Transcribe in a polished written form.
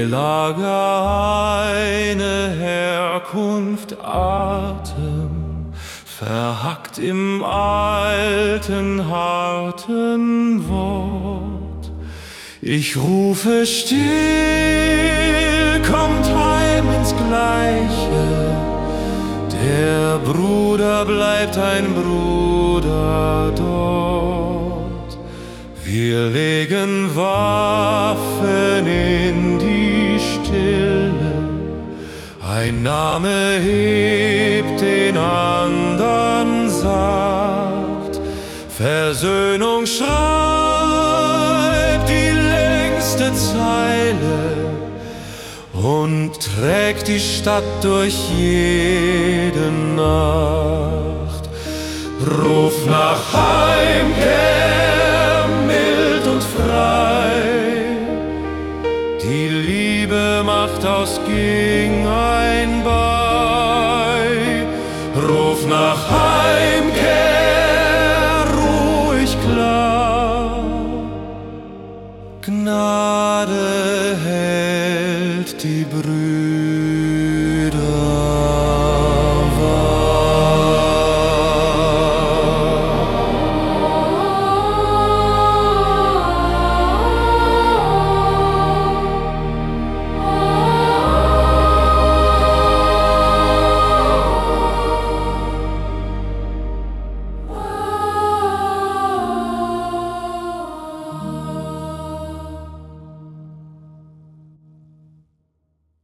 Lager eine Herkunft, Atem, verhackt im alten, harten Wort. Ich rufe still, kommt heim ins Gleiche. Der Bruder bleibt ein Bruder dort. Wir legen Waffen in die Stille. Ein Name hebt den andern sacht. Versöhnung schreibt die längste Zeile und trägt die Stadt durch jede Nacht. Ruf nach Heimkehr, mild und frei. Die Liebe macht aus Ging ein Bei. Ruf nach Heimkehr, ruhig klar. Gnade hält die Brüder